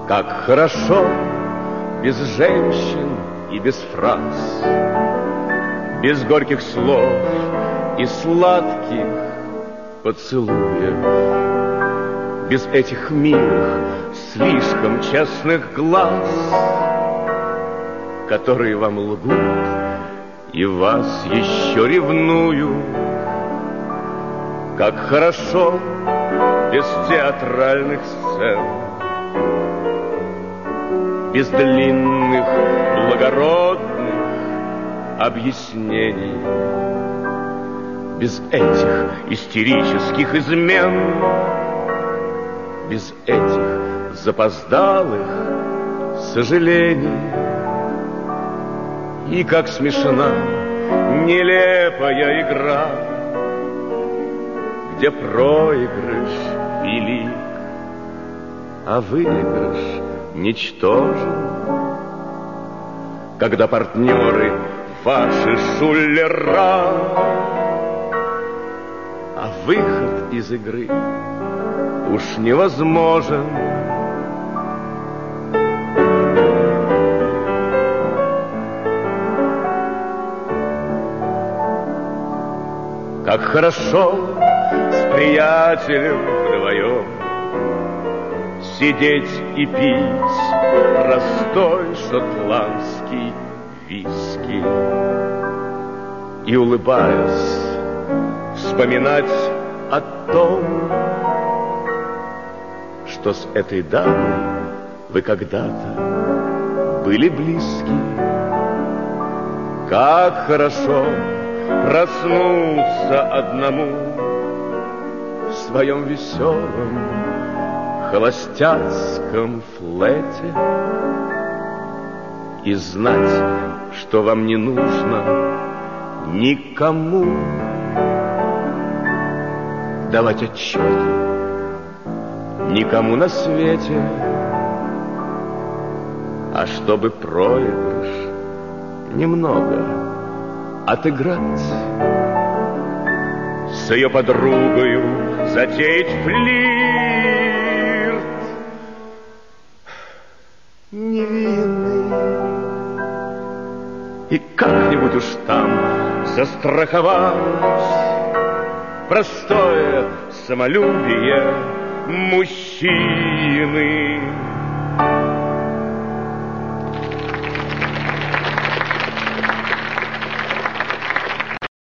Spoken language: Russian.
Как хорошо без женщин и без фраз, без горьких слов и сладких поцелуев, без этих милых, слишком честных глаз, которые вам лгут и вас еще ревнуют. Как хорошо без театральных сцен, без длинных благородных объяснений, без этих истерических измен, без этих запоздалых сожалений. И как смешна нелепая игра, где проигрыш велик, а выигрыш ничтожен. Когда партнеры ваши шулера, а выход из игры уж невозможен. Как хорошо с приятелем вдвоем сидеть и пить простой шотландский виски и, улыбаясь, вспоминать о том, что с этой дамой вы когда-то были близки. Как хорошо проснуться одному в своем веселом холостяцком флете и знать, что вам не нужно никому давать отчет, никому на свете, а чтобы проигрыш немного отыграть, с ее подругою затеять флирт невинный и как-нибудь уж там застраховать простое самолюбие мужчины.